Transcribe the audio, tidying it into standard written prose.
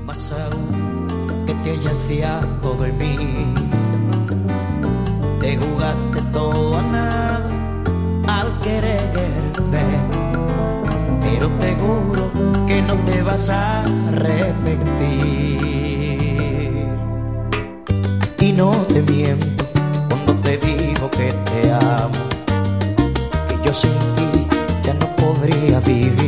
Más aún que te hayas fiado en mí, te jugaste todo a nada al quererme, pero te juro que no te vas a arrepentir. Y no te miento cuando te digo que te amo, que yo sin ti ya no podría vivir.